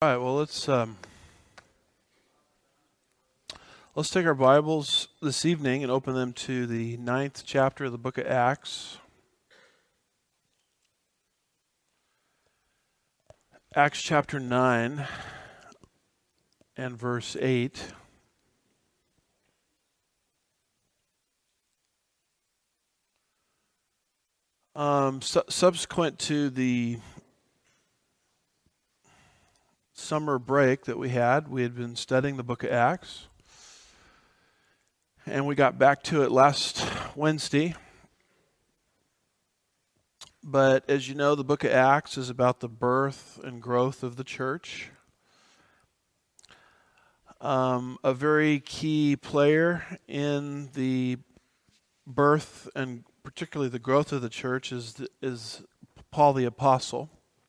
All right, well, let's take our Bibles this evening and open them to the 9th chapter of the book of Acts. Acts chapter 9 and verse 8. Subsequent to the summer break that we had been studying the book of Acts. And we got back to it last Wednesday. But as you know, the book of Acts is about the birth and growth of the church. A very key player in the birth and particularly the growth of the church is Paul the Apostle,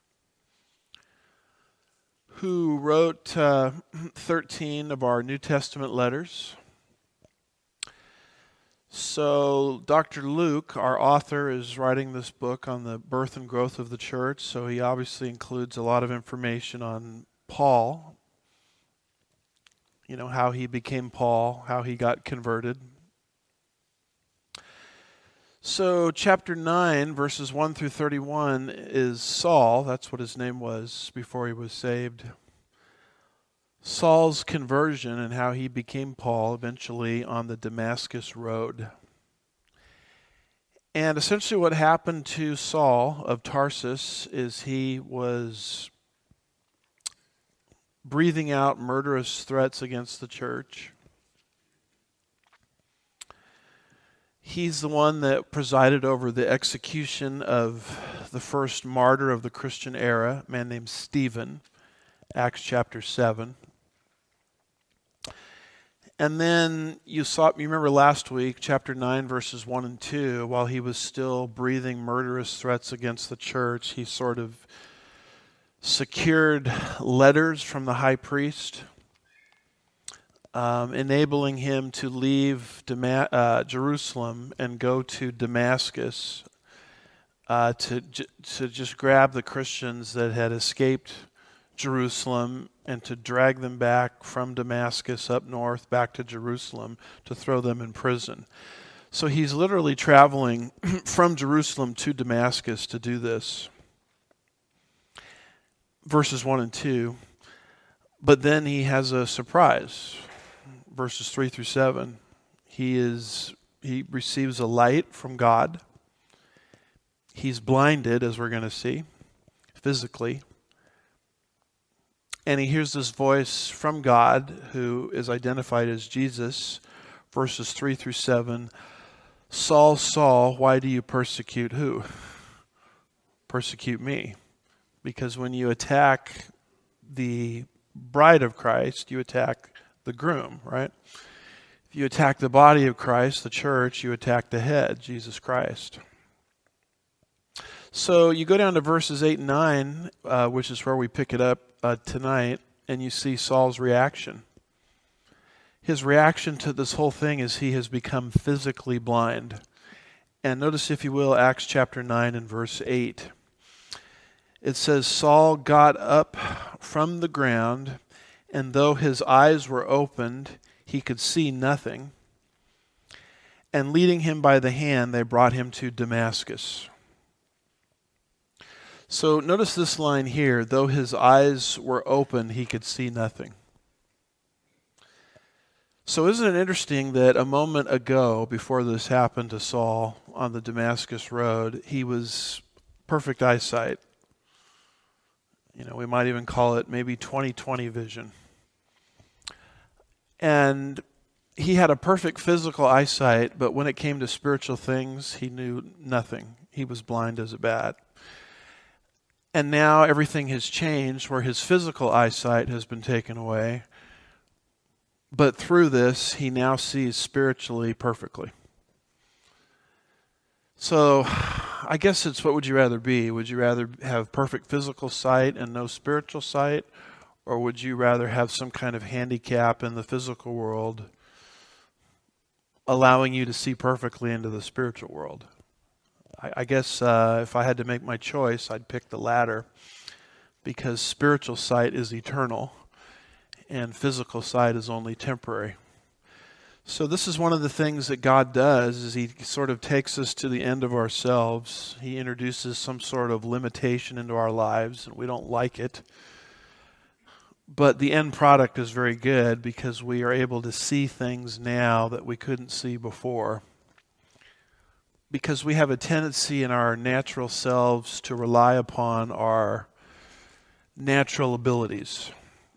who wrote 13 of our New Testament letters. So Dr. Luke, our author, is writing this book on the birth and growth of the church, so he obviously includes a lot of information on Paul, how he became Paul, how he got converted. So chapter 9, verses 1 through 31 is Saul. That's what his name was before he was saved. Saul's conversion and how he became Paul eventually on the Damascus road. And essentially what happened to Saul of Tarsus is he was breathing out murderous threats against the church. He's the one that presided over the execution of the first martyr of the Christian era, a man named Stephen, Acts chapter 7. And then you remember last week, chapter 9, verses 1 and 2, while he was still breathing murderous threats against the church, he sort of secured letters from the high priest, enabling him to leave Jerusalem and go to Damascus to just grab the Christians that had escaped Jerusalem and to drag them back from Damascus up north back to Jerusalem to throw them in prison. So he's literally traveling from Jerusalem to Damascus to do this. Verses 1 and 2. But then he has a surprise. Verses 3 through 7. He receives a light from God. He's blinded, as we're going to see, physically. And he hears this voice from God, who is identified as Jesus, verses 3 through 7. Saul, Saul, why do you persecute who? Persecute me. Because when you attack the bride of Christ, you attack the groom, right? If you attack the body of Christ, the church, you attack the head, Jesus Christ. So you go down to verses 8 and 9, which is where we pick it up tonight, and you see Saul's reaction. His reaction to this whole thing is he has become physically blind. And notice, if you will, Acts chapter 9 and verse 8. It says, Saul got up from the ground, and though his eyes were opened, he could see nothing. And leading him by the hand, they brought him to Damascus. So notice this line here, though his eyes were open, he could see nothing. So isn't it interesting that a moment ago, before this happened to Saul on the Damascus road, he was perfect eyesight. We might even call it maybe 20/20 vision. And he had a perfect physical eyesight, but when it came to spiritual things, he knew nothing. He was blind as a bat. And now everything has changed where his physical eyesight has been taken away. But through this, he now sees spiritually perfectly. So I guess it's, what would you rather be? Would you rather have perfect physical sight and no spiritual sight? Or would you rather have some kind of handicap in the physical world allowing you to see perfectly into the spiritual world? I guess if I had to make my choice, I'd pick the latter. because spiritual sight is eternal and physical sight is only temporary. So this is one of the things that God does, is he sort of takes us to the end of ourselves. He introduces some sort of limitation into our lives, and we don't like it. But the end product is very good because we are able to see things now that we couldn't see before. Because we have a tendency in our natural selves to rely upon our natural abilities,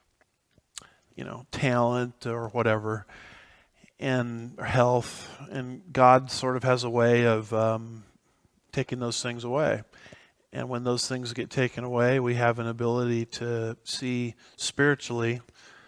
talent or whatever, and health, and God sort of has a way of taking those things away. And when those things get taken away, we have an ability to see spiritually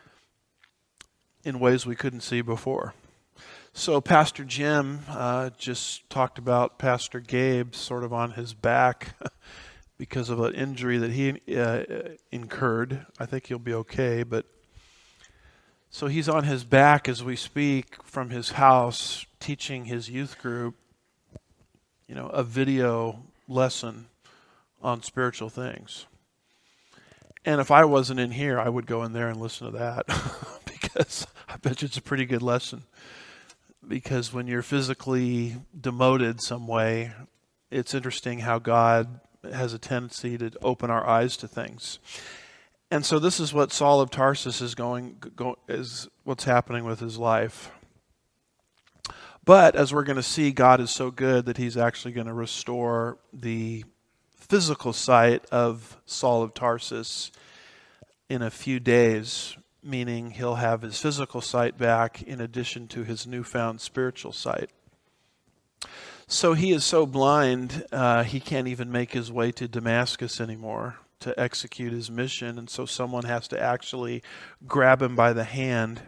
in ways we couldn't see before. So Pastor Jim just talked about Pastor Gabe sort of on his back because of an injury that he incurred. I think he'll be okay, but so he's on his back as we speak from his house, teaching his youth group, a video lesson on spiritual things. And if I wasn't in here, I would go in there and listen to that because I bet you it's a pretty good lesson. Because when you're physically demoted some way, it's interesting how God has a tendency to open our eyes to things. And so this is what Saul of Tarsus is is what's happening with his life. But as we're going to see, God is so good that he's actually going to restore the physical sight of Saul of Tarsus in a few days, meaning he'll have his physical sight back in addition to his newfound spiritual sight. So he is so blind, he can't even make his way to Damascus anymore to execute his mission, and so someone has to actually grab him by the hand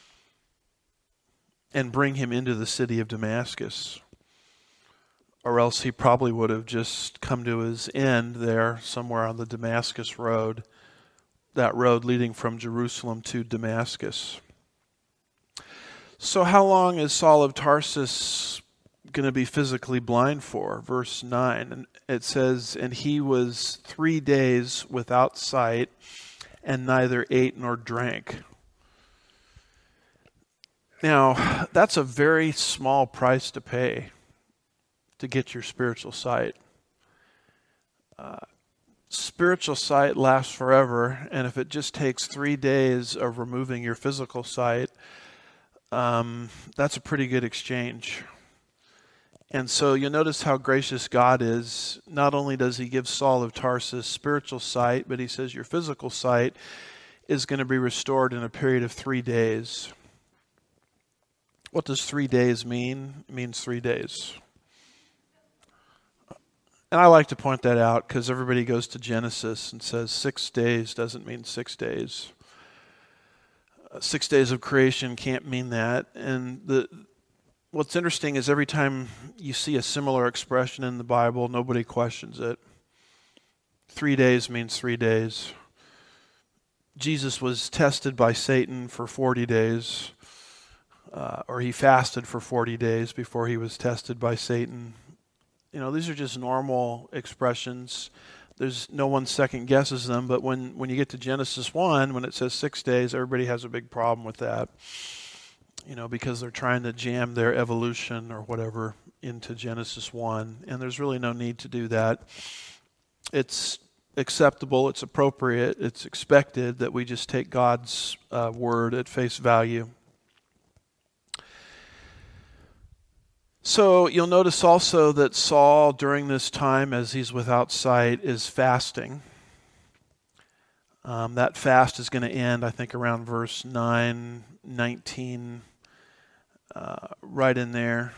and bring him into the city of Damascus. Or else he probably would have just come to his end there somewhere on the Damascus road, that road leading from Jerusalem to Damascus. So how long is Saul of Tarsus going to be physically blind for? Verse 9, and it says, and he was 3 days without sight and neither ate nor drank. Now, that's a very small price to pay to get your spiritual sight. Spiritual sight lasts forever, and if it just takes 3 days of removing your physical sight, that's a pretty good exchange. And so you'll notice how gracious God is. Not only does he give Saul of Tarsus spiritual sight, but he says your physical sight is going to be restored in a period of 3 days. What does 3 days mean? It means 3 days. And I like to point that out because everybody goes to Genesis and says 6 days doesn't mean 6 days. 6 days of creation can't mean that. And what's interesting is every time you see a similar expression in the Bible, nobody questions it. 3 days means 3 days. Jesus was tested by Satan for 40 days, or he fasted for 40 days before he was tested by Satan. These are just normal expressions. There's no one second guesses them, but when you get to Genesis 1, when it says 6 days, everybody has a big problem with that. Because they're trying to jam their evolution or whatever into Genesis 1, and there's really no need to do that. It's acceptable, it's appropriate, it's expected that we just take God's word at face value. So you'll notice also that Saul, during this time, as he's without sight, is fasting. That fast is going to end, I think, around verse 9, 19, right in there.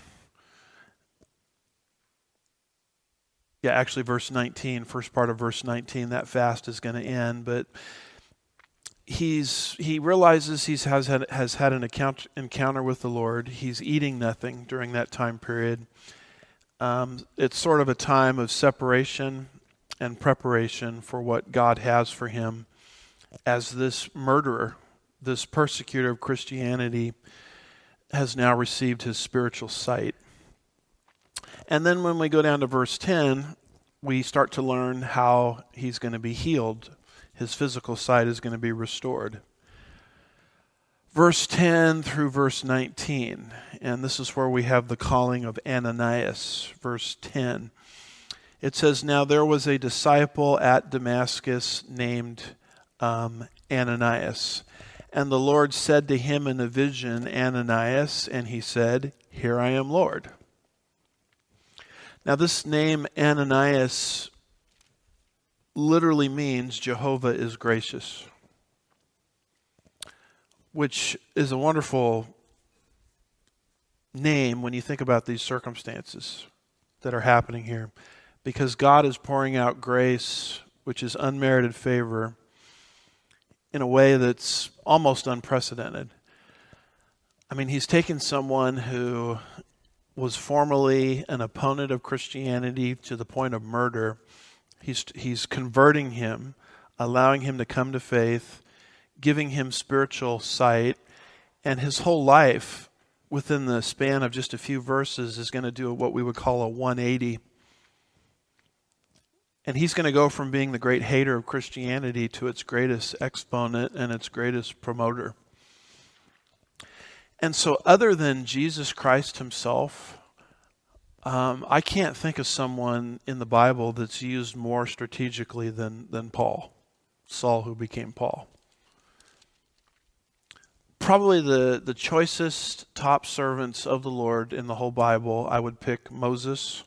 Yeah, actually verse 19, first part of verse 19, that fast is going to end. But he realizes he has had an encounter with the Lord. He's eating nothing during that time period. It's sort of a time of separation and preparation for what God has for him as this murderer, this persecutor of Christianity, has now received his spiritual sight. And then when we go down to verse 10, we start to learn how he's going to be healed. his physical sight is going to be restored. Verse 10 through verse 19, and this is where we have the calling of Ananias. Verse 10, it says, "Now there was a disciple at Damascus named Ananias. And the Lord said to him in a vision, 'Ananias,' and he said, 'Here I am, Lord.'" Now this name Ananias literally means Jehovah is gracious, which is a wonderful name when you think about these circumstances that are happening here, because God is pouring out grace, which is unmerited favor, in a way that's almost unprecedented. I mean, he's taken someone who was formerly an opponent of Christianity to the point of murder. He's converting him, allowing him to come to faith, giving him spiritual sight, and his whole life within the span of just a few verses is going to do what we would call a 180. And he's going to go from being the great hater of Christianity to its greatest exponent and its greatest promoter. And so other than Jesus Christ himself, I can't think of someone in the Bible that's used more strategically than Paul, Saul, who became Paul. Probably the choicest top servants of the Lord in the whole Bible, I would pick Moses.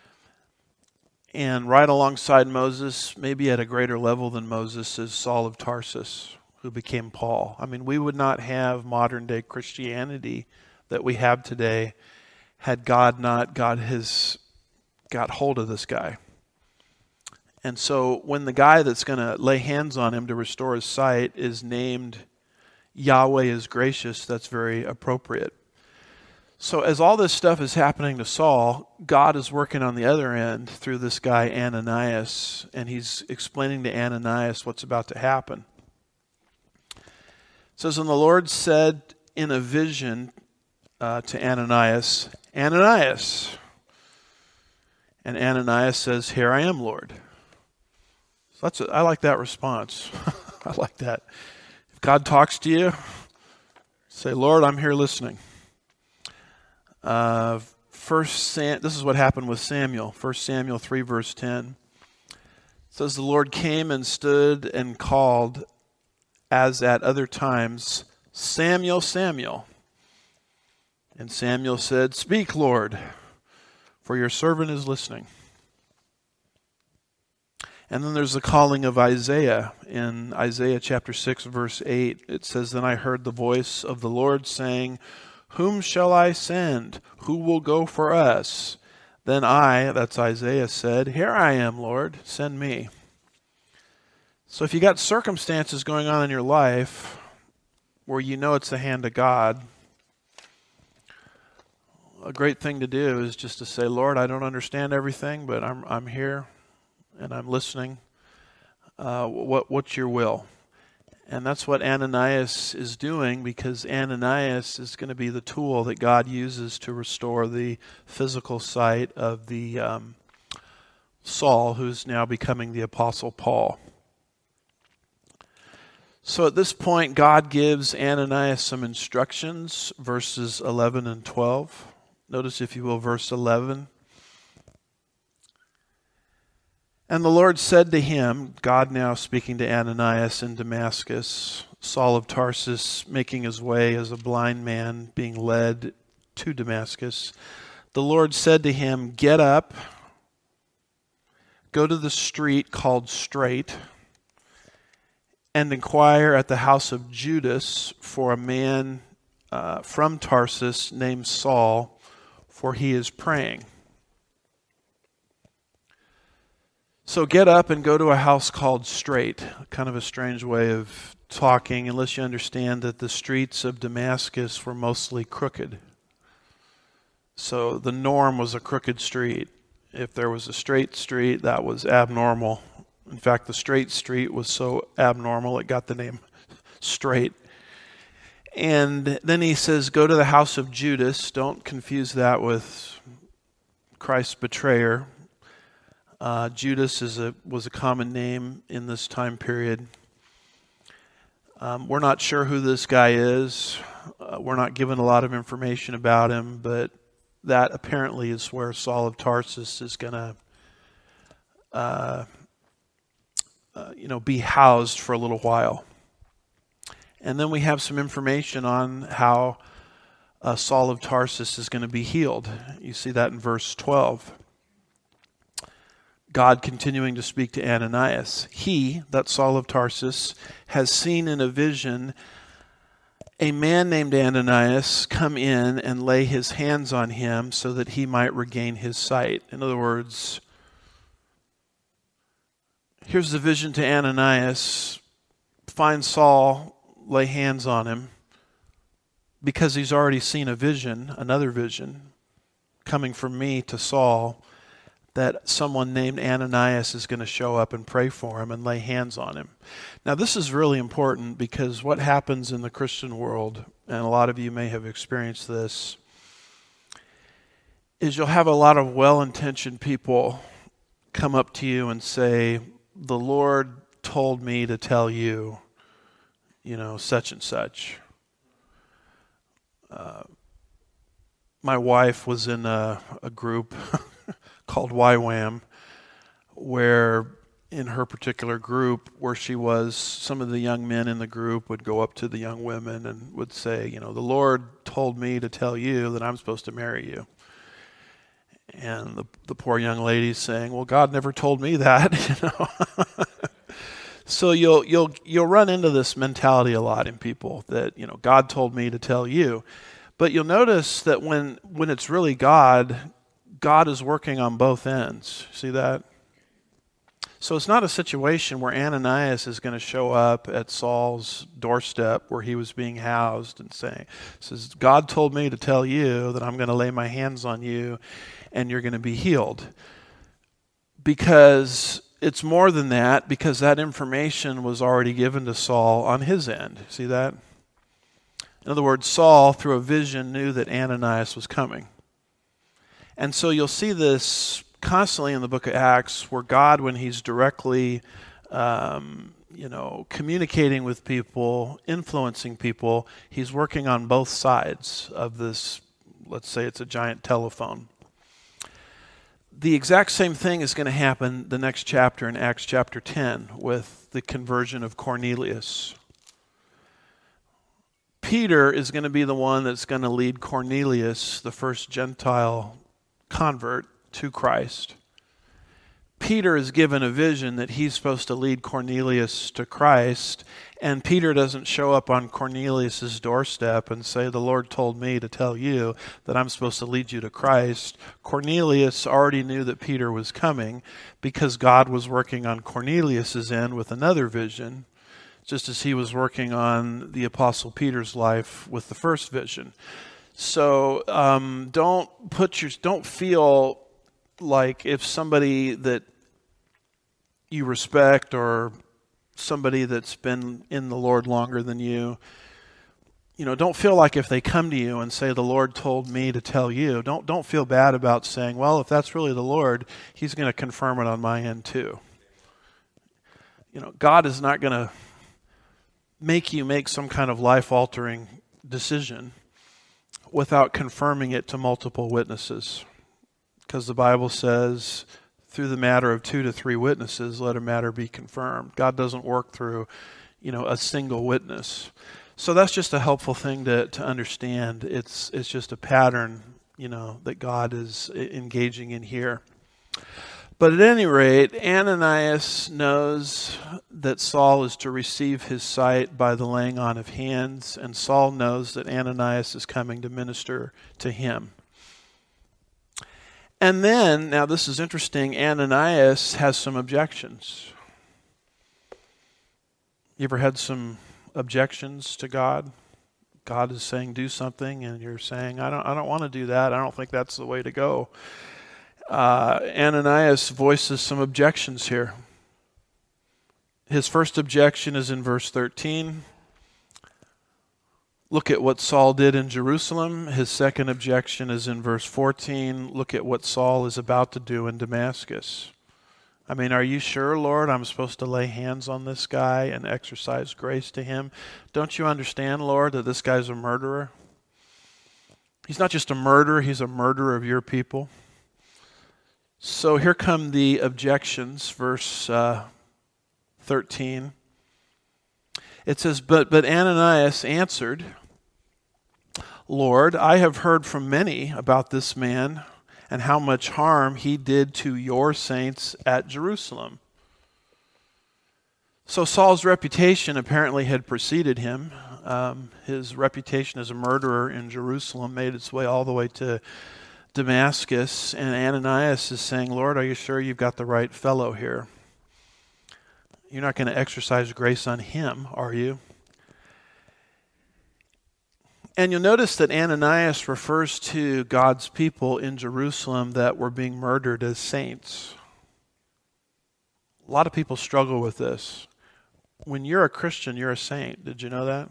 And right alongside Moses, maybe at a greater level than Moses, is Saul of Tarsus, who became Paul. I mean, we would not have modern day Christianity that we have today had God not got hold of this guy. And so when the guy that's going to lay hands on him to restore his sight is named Yahweh is gracious, that's very appropriate. So as all this stuff is happening to Saul, God is working on the other end through this guy Ananias, and he's explaining to Ananias what's about to happen. It says, "And the Lord said in a vision to Ananias, 'Ananias.' And Ananias says, 'Here I am, Lord.'" So I like that response. I like that. If God talks to you, say, "Lord, I'm here listening." This is what happened with Samuel. 1 Samuel 3 verse 10. It says, "The Lord came and stood and called, as at other times, 'Samuel, Samuel.' And Samuel said, 'Speak, Lord, for your servant is listening.'" And then there's the calling of Isaiah. In Isaiah chapter 6 verse 8, it says, "Then I heard the voice of the Lord saying, 'Whom shall I send? Who will go for us?' Then I," that's Isaiah, said, 'Here I am, Lord, send me.'" So if you got circumstances going on in your life where you know it's the hand of God, a great thing to do is just to say, "Lord, I don't understand everything, but I'm here and I'm listening. What's your will?" And that's what Ananias is doing, because Ananias is going to be the tool that God uses to restore the physical sight of the Saul, who's now becoming the Apostle Paul. So at this point, God gives Ananias some instructions, verses 11 and 12. Notice, if you will, verse 11. "And the Lord said to him," God now speaking to Ananias in Damascus, Saul of Tarsus making his way as a blind man being led to Damascus. "The Lord said to him, 'Get up, go to the street called Straight, and inquire at the house of Judas for a man from Tarsus named Saul, for he is praying.'" So get up and go to a house called Straight. Kind of a strange way of talking, unless you understand that the streets of Damascus were mostly crooked. So the norm was a crooked street. If there was a straight street, that was abnormal. In fact, the straight street was so abnormal, it got the name Straight. And then he says, go to the house of Judas. Don't confuse that with Christ's betrayer. Judas was a common name in this time period. We're not sure who this guy is. We're not given a lot of information about him, but that apparently is where Saul of Tarsus is going to be housed for a little while. And then we have some information on how Saul of Tarsus is going to be healed. You see that in verse 12. God continuing to speak to Ananias. He, that Saul of Tarsus, has seen in a vision a man named Ananias come in and lay his hands on him so that he might regain his sight. In other words, here's the vision to Ananias. Find Saul, lay hands on him, because he's already seen a vision, another vision, coming from me to Saul, that someone named Ananias is going to show up and pray for him and lay hands on him. Now, this is really important because what happens in the Christian world, and a lot of you may have experienced this, is you'll have a lot of well-intentioned people come up to you and say, the Lord told me to tell you, such and such. My wife was in a group called YWAM, where in her particular group where she was, some of the young men in the group would go up to the young women and would say, the Lord told me to tell you that I'm supposed to marry you. And the poor young lady's saying, well, God never told me that, So you'll run into this mentality a lot in people that, God told me to tell you. But you'll notice that when it's really God is working on both ends. See that? So it's not a situation where Ananias is going to show up at Saul's doorstep where he was being housed and says, God told me to tell you that I'm going to lay my hands on you and you're going to be healed. Because it's more than that, because that information was already given to Saul on his end. See that? In other words, Saul, through a vision, knew that Ananias was coming. And so you'll see this constantly in the book of Acts where God, when he's directly, communicating with people, influencing people, he's working on both sides of this, let's say it's a giant telephone. The exact same thing is going to happen the next chapter in Acts chapter 10 with the conversion of Cornelius. Peter is going to be the one that's going to lead Cornelius, the first Gentile convert, to Christ. Peter is given a vision that he's supposed to lead Cornelius to Christ, and Peter doesn't show up on Cornelius's doorstep and say, the Lord told me to tell you that I'm supposed to lead you to Christ. Cornelius already knew that Peter was coming because God was working on Cornelius's end with another vision, just as he was working on the Apostle Peter's life with the first vision. So don't feel like if somebody that you respect or somebody that's been in the Lord longer than you, don't feel like if they come to you and say, the Lord told me to tell you, don't feel bad about saying, well, if that's really the Lord, he's going to confirm it on my end too. God is not going to make you make some kind of life-altering decision without confirming it to multiple witnesses. Because the Bible says, through the matter of 2 to 3 witnesses, let a matter be confirmed. God doesn't work through, a single witness. So that's just a helpful thing to understand. It's just a pattern, that God is engaging in here. But at any rate, Ananias knows that Saul is to receive his sight by the laying on of hands, and Saul knows that Ananias is coming to minister to him. And then, now this is interesting, Ananias has some objections. You ever had some objections to God? God is saying do something, and you're saying, I don't want to do that. I don't think that's the way to go. Ananias voices some objections here. His first objection is in verse 13. Look at what Saul did in Jerusalem. His second objection is in verse 14. Look at what Saul is about to do in Damascus. I mean, are you sure, Lord, I'm supposed to lay hands on this guy and exercise grace to him? Don't you understand, Lord, that this guy's a murderer? He's not just a murderer, he's a murderer of your people. So here come the objections, verse 13. It says, But Ananias answered, Lord, I have heard from many about this man and how much harm he did to your saints at Jerusalem. So Saul's reputation apparently had preceded him. His reputation as a murderer in Jerusalem made its way all the way to Damascus. And Ananias is saying, Lord, are you sure you've got the right fellow here? You're not going to exercise grace on him, are you? And you'll notice that Ananias refers to God's people in Jerusalem that were being murdered as saints. A lot of people struggle with this. When you're a Christian, you're a saint. Did you know that?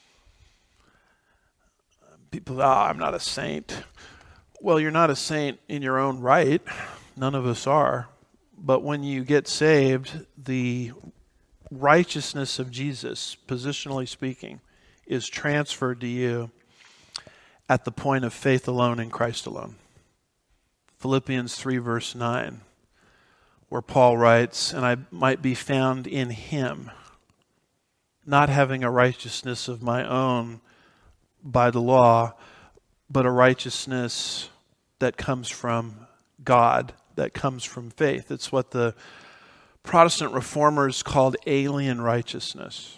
People, I'm not a saint. Well, you're not a saint in your own right. None of us are. But when you get saved, the righteousness of Jesus, positionally speaking, is transferred to you at the point of faith alone in Christ alone. Philippians 3 verse 9, where Paul writes, and I might be found in him, not having a righteousness of my own by the law, but a righteousness that comes from God, that comes from faith. It's what the Protestant reformers called alien righteousness.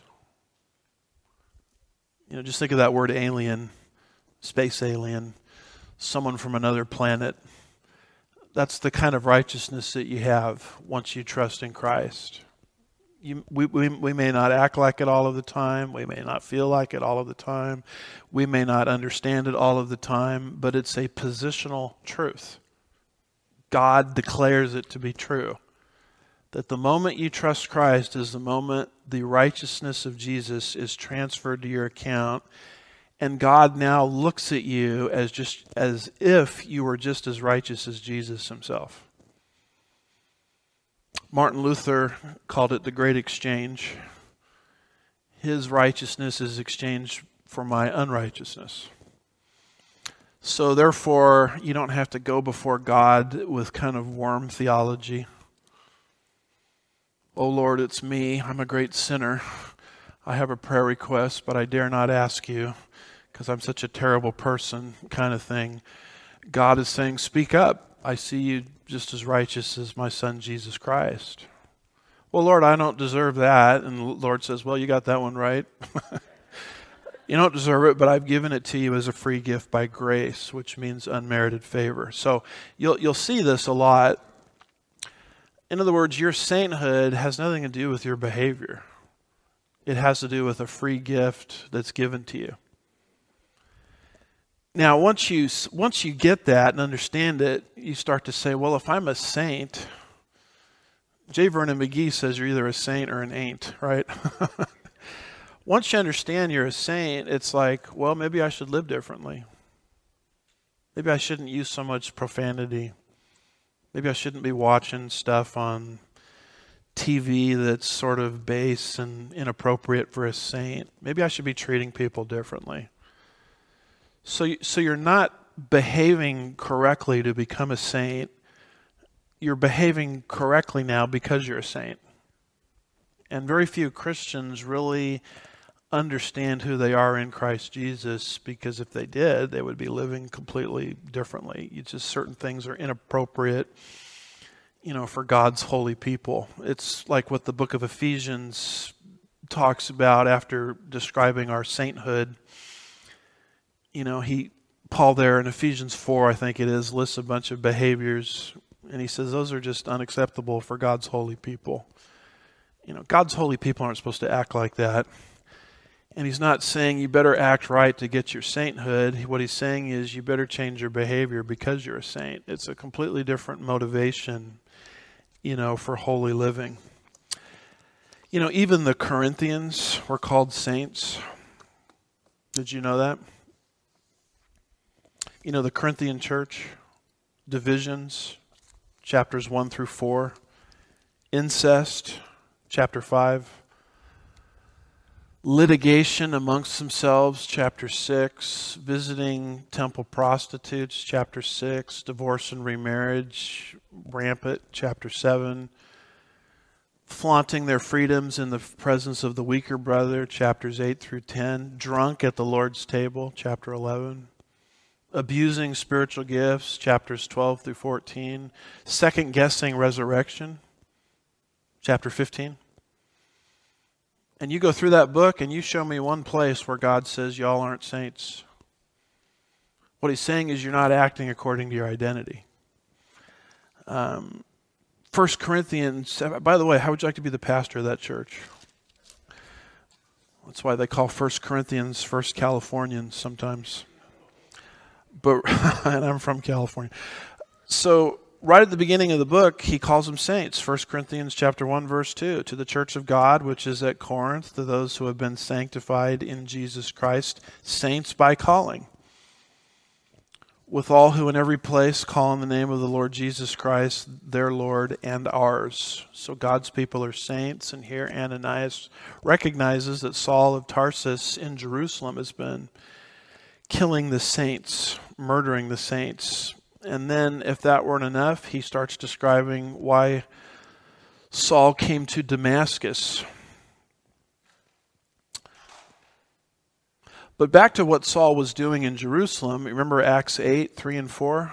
Just think of that word alien, space alien, someone from another planet. That's the kind of righteousness that you have once you trust in Christ. We may not act like it all of the time. We may not feel like it all of the time. We may not understand it all of the time, but it's a positional truth. God declares it to be true. That the moment you trust Christ is the moment the righteousness of Jesus is transferred to your account, and God now looks at you as if you were just as righteous as Jesus himself. Martin Luther called it the great exchange. His righteousness is exchanged for my unrighteousness. So therefore, you don't have to go before God with kind of worm theology. Oh Lord, it's me. I'm a great sinner. I have a prayer request, but I dare not ask you because I'm such a terrible person, kind of thing. God is saying, speak up. I see you just as righteous as my son, Jesus Christ. Well, Lord, I don't deserve that. And the Lord says, well, you got that one right. You don't deserve it, but I've given it to you as a free gift by grace, which means unmerited favor. So you'll see this a lot. In other words, your sainthood has nothing to do with your behavior. It has to do with a free gift that's given to you. Now, once you get that and understand it, you start to say, well, if I'm a saint, J. Vernon McGee says you're either a saint or an ain't, right? Once you understand you're a saint, it's like, well, maybe I should live differently. Maybe I shouldn't use so much profanity. Maybe I shouldn't be watching stuff on TV that's sort of base and inappropriate for a saint. Maybe I should be treating people differently. So you're not behaving correctly to become a saint. You're behaving correctly now because you're a saint. And very few Christians really understand who they are in Christ Jesus, because if they did, they would be living completely differently. It's just certain things are inappropriate, for God's holy people. It's like what the book of Ephesians talks about after describing our sainthood. Paul there in Ephesians 4, I think it is, lists a bunch of behaviors, and he says those are just unacceptable for God's holy people. God's holy people aren't supposed to act like that. And he's not saying you better act right to get your sainthood. What he's saying is you better change your behavior because you're a saint. It's a completely different motivation, for holy living. Even the Corinthians were called saints. Did you know that? The Corinthian church, divisions, chapters 1 through 4. incest, chapter 5. Litigation amongst themselves, chapter 6. Visiting temple prostitutes, chapter 6. Divorce and remarriage, rampant, chapter 7. Flaunting their freedoms in the presence of the weaker brother, chapters 8 through 10. Drunk at the Lord's table, chapter 11. Abusing spiritual gifts, chapters 12 through 14. Second guessing resurrection, chapter 15. And you go through that book and you show me one place where God says y'all aren't saints. What he's saying is you're not acting according to your identity. 1 Corinthians, by the way, how would you like to be the pastor of that church? That's why they call 1 Corinthians First Californians sometimes. But and I'm from California. So right at the beginning of the book, he calls them saints. 1 Corinthians chapter 1, verse 2. To the church of God, which is at Corinth, to those who have been sanctified in Jesus Christ, saints by calling. With all who in every place call on the name of the Lord Jesus Christ, their Lord and ours. So God's people are saints. And here Ananias recognizes that Saul of Tarsus in Jerusalem has been killing the saints, murdering the saints. And then, if that weren't enough, he starts describing why Saul came to Damascus. But back to what Saul was doing in Jerusalem, remember Acts 8, 3 and 4?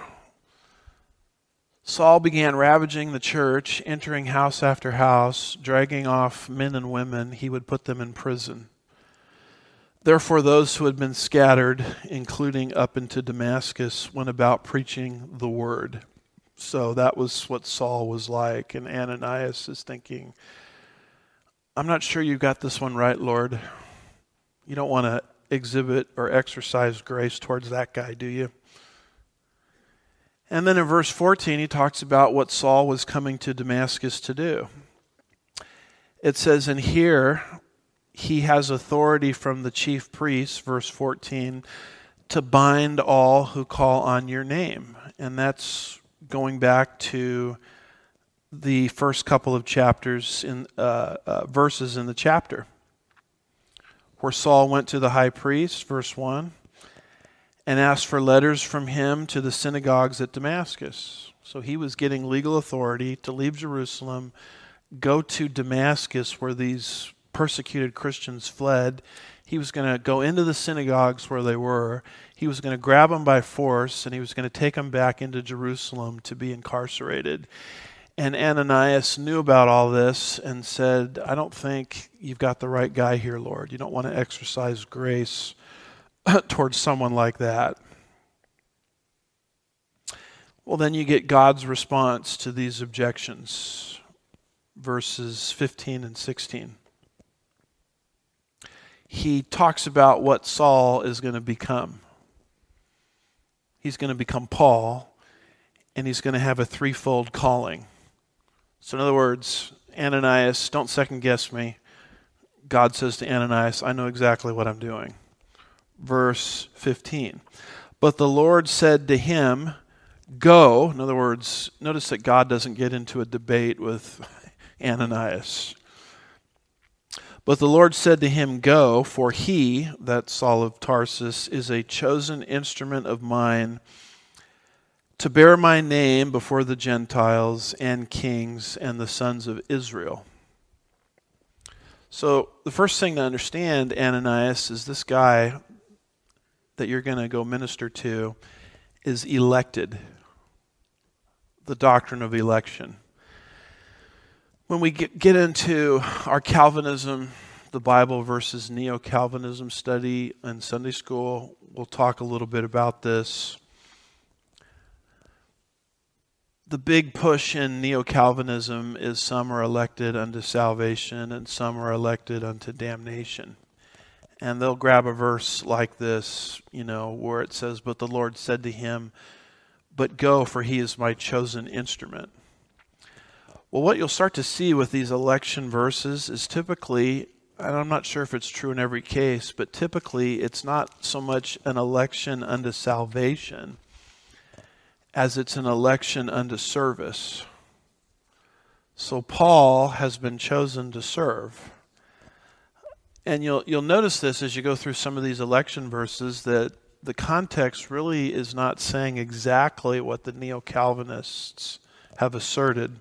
Saul began ravaging the church, entering house after house, dragging off men and women. He would put them in prison. Therefore, those who had been scattered, including up into Damascus, went about preaching the word. So that was what Saul was like. And Ananias is thinking, I'm not sure you got this one right, Lord. You don't want to exhibit or exercise grace towards that guy, do you? And then in verse 14, he talks about what Saul was coming to Damascus to do. It says, and here he has authority from the chief priests, verse 14, to bind all who call on your name. And that's going back to the first couple of chapters, in verses in the chapter, where Saul went to the high priest, verse 1, and asked for letters from him to the synagogues at Damascus. So he was getting legal authority to leave Jerusalem, go to Damascus where these persecuted Christians fled. He was going to go into the synagogues where they were. He was going to grab them by force, and he was going to take them back into Jerusalem to be incarcerated. And Ananias knew about all this and said, I don't think you've got the right guy here, Lord. You don't want to exercise grace towards someone like that. Well, then you get God's response to these objections, verses 15 and 16. He talks about what Saul is going to become. He's going to become Paul, and he's going to have a threefold calling. So in other words, Ananias, don't second guess me. God says to Ananias, I know exactly what I'm doing. Verse 15. But the Lord said to him, go. In other words, notice that God doesn't get into a debate with Ananias. But the Lord said to him, go, for he, that Saul of Tarsus, is a chosen instrument of mine to bear my name before the Gentiles and kings and the sons of Israel. So the first thing to understand, Ananias, is this guy that you're going to go minister to is elected. The doctrine of election. When we get into our Calvinism, the Bible versus Neo-Calvinism study in Sunday school, we'll talk a little bit about this. The big push in Neo-Calvinism is some are elected unto salvation and some are elected unto damnation. And they'll grab a verse like this, where it says, but the Lord said to him, but go, for he is my chosen instrument. Well, what you'll start to see with these election verses is typically, and I'm not sure if it's true in every case, but typically it's not so much an election unto salvation as it's an election unto service. So Paul has been chosen to serve. And you'll notice this as you go through some of these election verses, that the context really is not saying exactly what the Neo-Calvinists have asserted.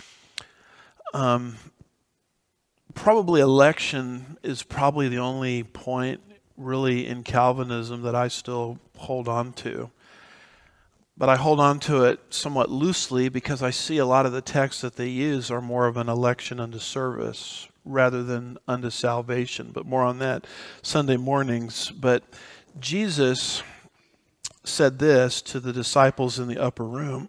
Probably election is probably the only point really in Calvinism that I still hold on to. But I hold on to it somewhat loosely because I see a lot of the texts that they use are more of an election unto service rather than unto salvation. But more on that Sunday mornings. But Jesus said this to the disciples in the upper room.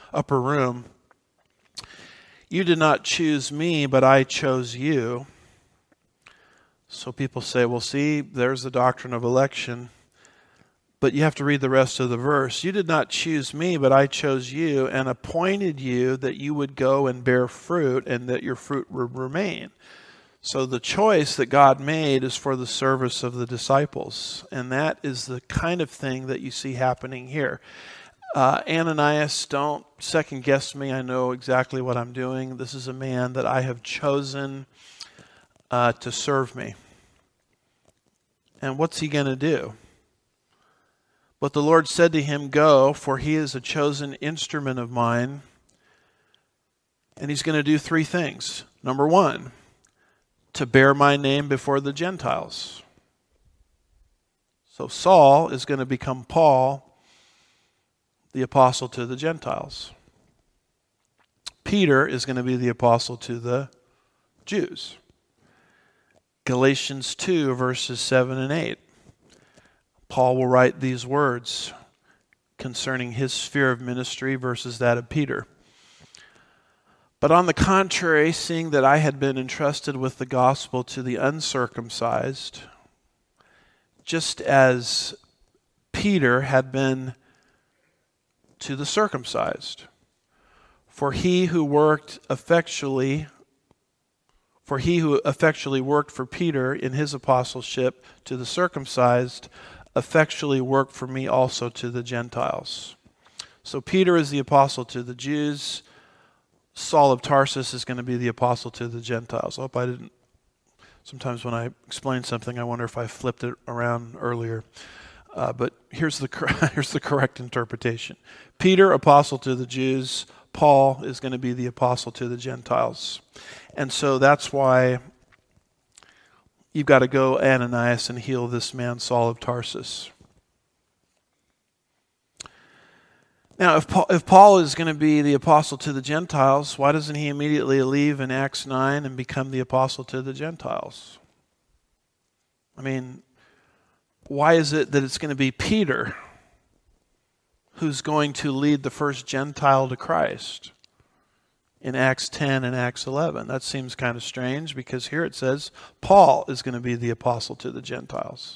You did not choose me, but I chose you. So people say, well, see, there's the doctrine of election. But you have to read the rest of the verse. You did not choose me, but I chose you and appointed you that you would go and bear fruit and that your fruit would remain. So the choice that God made is for the service of the disciples. And that is the kind of thing that you see happening here. Ananias, don't second guess me. I know exactly what I'm doing. This is a man that I have chosen to serve me. And what's he going to do? But the Lord said to him, go, for he is a chosen instrument of mine. And he's going to do three things. Number one, to bear my name before the Gentiles. So Saul is going to become Paul, the apostle to the Gentiles. Peter is going to be the apostle to the Jews. Galatians 2, verses 7 and 8. Paul will write these words concerning his sphere of ministry versus that of Peter. But on the contrary, seeing that I had been entrusted with the gospel to the uncircumcised, just as Peter had been to the circumcised. For he who effectually worked for Peter in his apostleship to the circumcised, effectually worked for me also to the Gentiles. So Peter is the apostle to the Jews. Saul of Tarsus is going to be the apostle to the Gentiles. I hope I didn't. Sometimes when I explain something, I wonder if I flipped it around earlier. But here's the correct interpretation. Peter, apostle to the Jews. Paul is going to be the apostle to the Gentiles. And so that's why you've got to go, Ananias, and heal this man, Saul of Tarsus. Now, if Paul is going to be the apostle to the Gentiles, why doesn't he immediately leave in Acts 9 and become the apostle to the Gentiles? I mean, why is it that it's going to be Peter who's going to lead the first Gentile to Christ in Acts 10 and Acts 11? That seems kind of strange because here it says Paul is going to be the apostle to the Gentiles.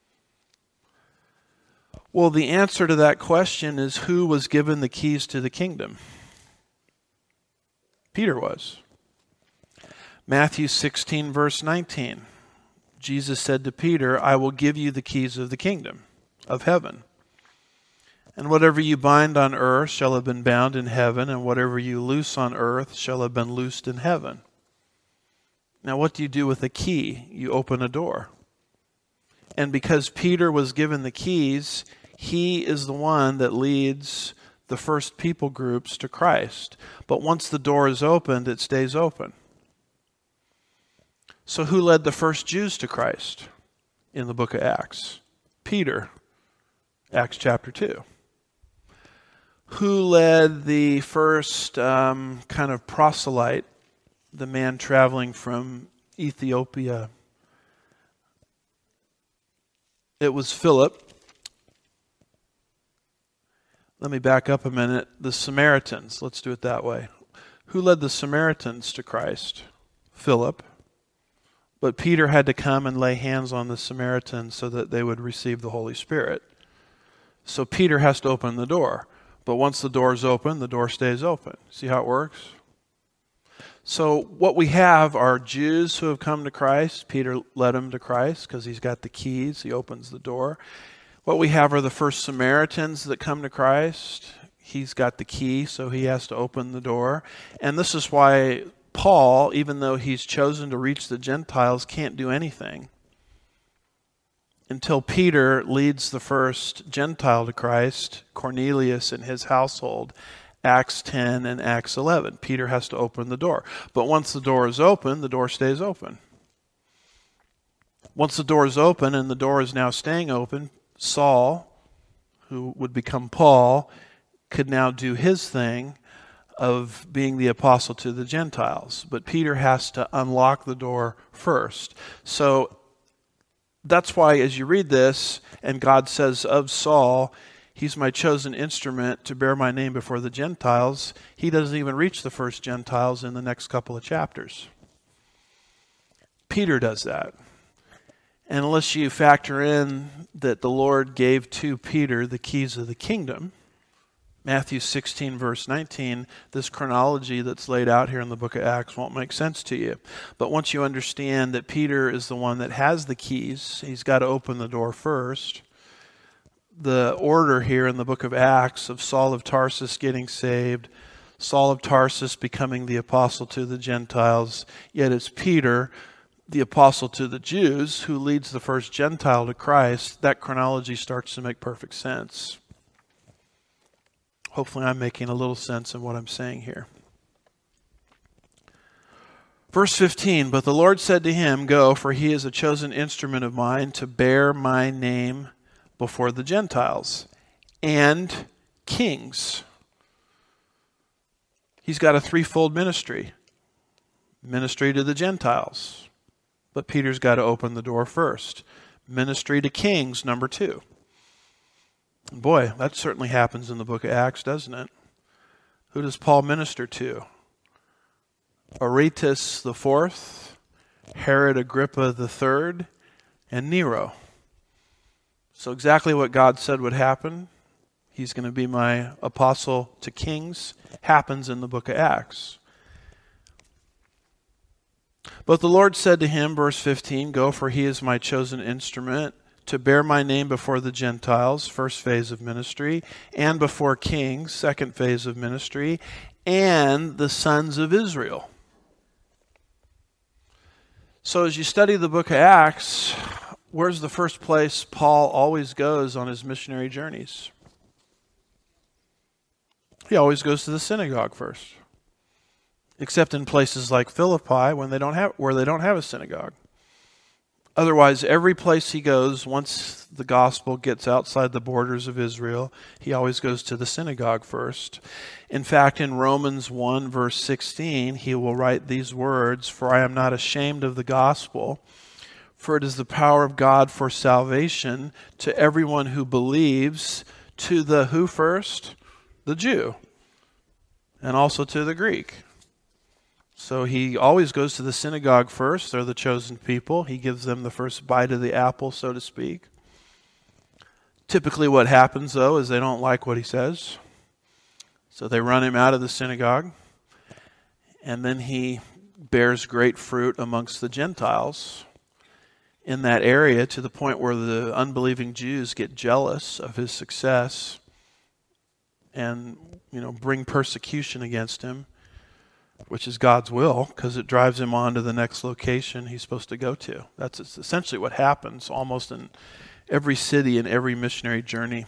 Well, the answer to that question is who was given the keys to the kingdom? Peter was. Matthew 16, verse 19. Jesus said to Peter, I will give you the keys of the kingdom of heaven. And whatever you bind on earth shall have been bound in heaven, and whatever you loose on earth shall have been loosed in heaven. Now, what do you do with a key? You open a door. And because Peter was given the keys, he is the one that leads the first people groups to Christ. But once the door is opened, it stays open. So who led the first Jews to Christ in the book of Acts? Peter, Acts chapter 2. Who led the first kind of proselyte, the man traveling from Ethiopia? It was Philip. Let me back up a minute. The Samaritans, let's do it that way. Who led the Samaritans to Christ? Philip. But Peter had to come and lay hands on the Samaritans so that they would receive the Holy Spirit. So Peter has to open the door. But once the door is open, the door stays open. See how it works? So what we have are Jews who have come to Christ. Peter led them to Christ because he's got the keys. He opens the door. What we have are the first Samaritans that come to Christ. He's got the key, so he has to open the door. And this is why Paul, even though he's chosen to reach the Gentiles, can't do anything until Peter leads the first Gentile to Christ, Cornelius and his household, Acts 10 and Acts 11. Peter has to open the door. But once the door is open, the door stays open. Once the door is open, and the door is now staying open, Saul, who would become Paul, could now do his thing of being the apostle to the Gentiles. But Peter has to unlock the door first. So that's why as you read this, and God says of Saul, he's my chosen instrument to bear my name before the Gentiles, he doesn't even reach the first Gentiles in the next couple of chapters. Peter does that. And unless you factor in that the Lord gave to Peter the keys of the kingdom, Matthew 16, verse 19, this chronology that's laid out here in the book of Acts won't make sense to you. But once you understand that Peter is the one that has the keys, he's got to open the door first. The order here in the book of Acts of Saul of Tarsus getting saved, Saul of Tarsus becoming the apostle to the Gentiles, yet it's Peter, the apostle to the Jews, who leads the first Gentile to Christ. That chronology starts to make perfect sense. Hopefully I'm making a little sense in what I'm saying here. Verse 15, but the Lord said to him, go, for he is a chosen instrument of mine to bear my name before the Gentiles and kings. He's got a threefold ministry. Ministry to the Gentiles. But Peter's got to open the door first. Ministry to kings, number 2. Boy, that certainly happens in the book of Acts, doesn't it? Who does Paul minister to? Aretas IV, Herod Agrippa III, and Nero. So exactly what God said would happen, he's going to be my apostle to kings, happens in the book of Acts. But the Lord said to him, verse 15, go, for he is my chosen instrument to bear my name before the Gentiles, first phase of ministry, and before kings, second phase of ministry, and the sons of Israel. So as you study the book of Acts, where's the first place Paul always goes on his missionary journeys? He always goes to the synagogue first. Except in places like Philippi where they don't have a synagogue. Otherwise, every place he goes, once the gospel gets outside the borders of Israel, he always goes to the synagogue first. In fact, in Romans 1, verse 16, he will write these words, for I am not ashamed of the gospel, for it is the power of God for salvation to everyone who believes, to the who first? The Jew, and also to the Greek. So he always goes to the synagogue first. They're the chosen people. He gives them the first bite of the apple, so to speak. Typically what happens, though, is they don't like what he says. So they run him out of the synagogue. And then he bears great fruit amongst the Gentiles in that area, to the point where the unbelieving Jews get jealous of his success and, bring persecution against him, which is God's will, because it drives him on to the next location he's supposed to go to. That's essentially what happens almost in every city and every missionary journey.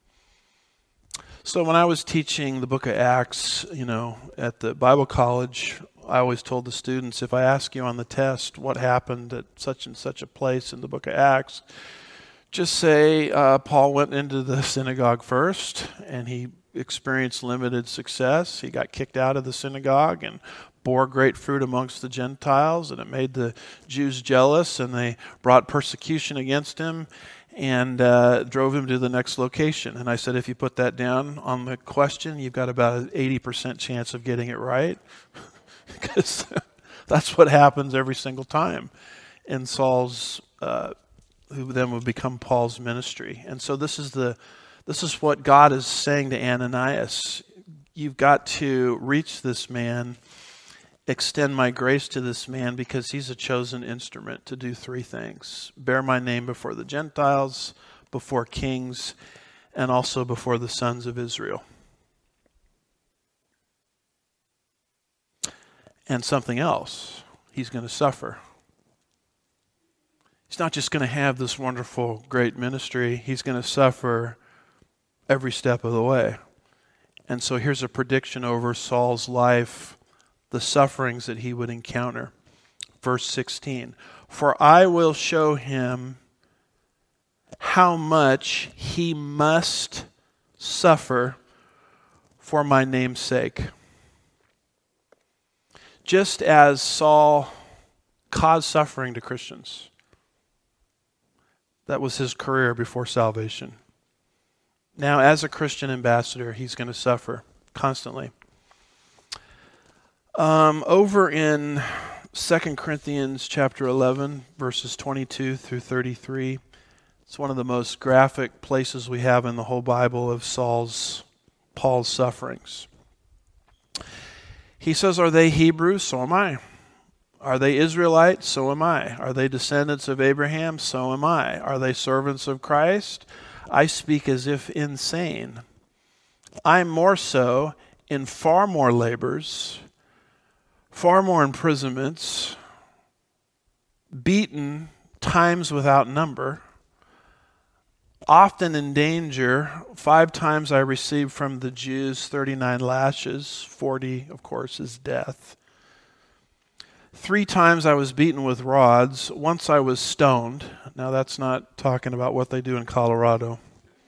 So when I was teaching the book of Acts, at the Bible college, I always told the students, if I ask you on the test what happened at such and such a place in the book of Acts, just say Paul went into the synagogue first and he experienced limited success. He got kicked out of the synagogue and bore great fruit amongst the Gentiles, and it made the Jews jealous, and they brought persecution against him and drove him to the next location. And I said, if you put that down on the question, you've got about an 80% chance of getting it right, because that's what happens every single time in Saul's, who then would become Paul's ministry. And so this is what God is saying to Ananias. You've got to reach this man, extend my grace to this man, because he's a chosen instrument to do 3 things. Bear my name before the Gentiles, before kings, and also before the sons of Israel. and something else. He's going to suffer. He's not just going to have this wonderful, great ministry. He's going to suffer every step of the way. And so here's a prediction over Saul's life, the sufferings that he would encounter. Verse 16, "For I will show him how much he must suffer for my name's sake." Just as Saul caused suffering to Christians, that was his career before salvation. Now, as a Christian ambassador, he's going to suffer constantly. Over in 2 Corinthians chapter 11, verses 22 through 33, it's one of the most graphic places we have in the whole Bible of Paul's sufferings. He says, "Are they Hebrews? So am I. Are they Israelites? So am I. Are they descendants of Abraham? So am I. Are they servants of Christ? I speak as if insane. I'm more so, in far more labors, far more imprisonments, beaten times without number, often in danger. 5 times I received from the Jews 39 lashes. 40, of course, is death. 3 times I was beaten with rods. Once I was stoned." Now that's not talking about what they do in Colorado.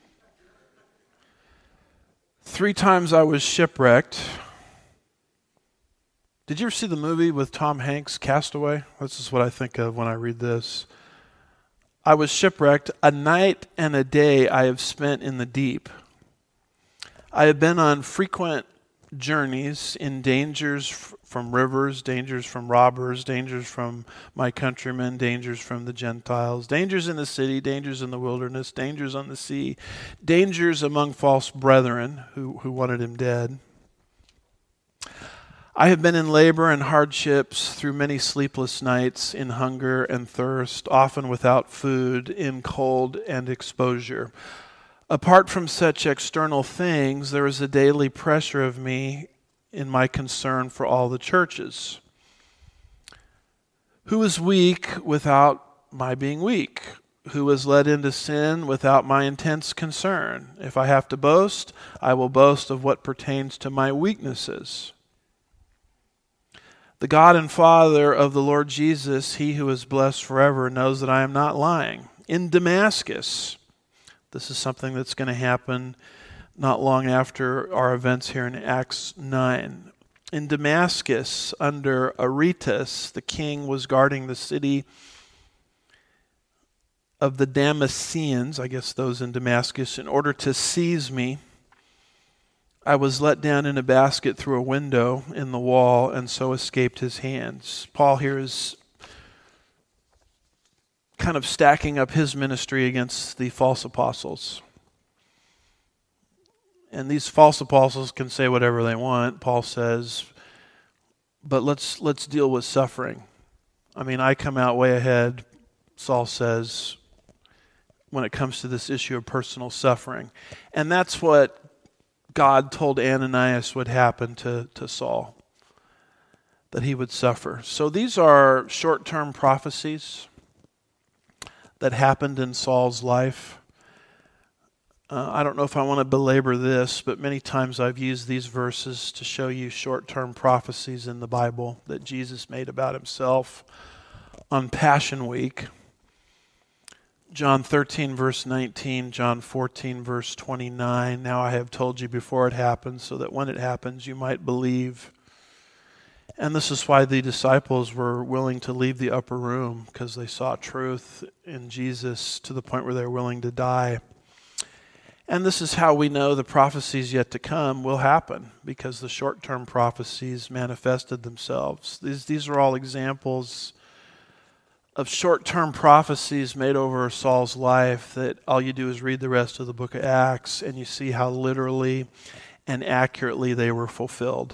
3 times I was shipwrecked. Did you ever see the movie with Tom Hanks, Castaway? This is what I think of when I read this. "I was shipwrecked. A night and a day I have spent in the deep. I have been on frequent journeys in dangers from rivers, dangers from robbers, dangers from my countrymen, dangers from the Gentiles, dangers in the city, dangers in the wilderness, dangers on the sea, dangers among false brethren who wanted him dead. I have been in labor and hardships through many sleepless nights, in hunger and thirst, often without food, in cold and exposure. Apart from such external things, there is a daily pressure of me in my concern for all the churches. Who is weak without my being weak? Who is led into sin without my intense concern? If I have to boast, I will boast of what pertains to my weaknesses. The God and Father of the Lord Jesus, he who is blessed forever, knows that I am not lying. In Damascus," this is something that's going to happen not long after our events here in Acts 9. "In Damascus, under Aretas, the king was guarding the city of the Damascenes," I guess those in Damascus, "in order to seize me. I was let down in a basket through a window in the wall and so escaped his hands." Paul here is kind of stacking up his ministry against the false apostles. And these false apostles can say whatever they want, Paul says, but let's deal with suffering. I mean, I come out way ahead, Saul says, when it comes to this issue of personal suffering. And that's what God told Ananias would happen to Saul, that he would suffer. So these are short-term prophecies that happened in Saul's life. I don't know if I want to belabor this, but many times I've used these verses to show you short-term prophecies in the Bible that Jesus made about himself on Passion Week. John 13, verse 19, John 14, verse 29. "Now I have told you before it happens, so that when it happens you might believe." And this is why the disciples were willing to leave the upper room, because they saw truth in Jesus to the point where they were willing to die. And this is how we know the prophecies yet to come will happen, because the short-term prophecies manifested themselves. These are all examples of short-term prophecies made over Saul's life that all you do is read the rest of the book of Acts and you see how literally and accurately they were fulfilled.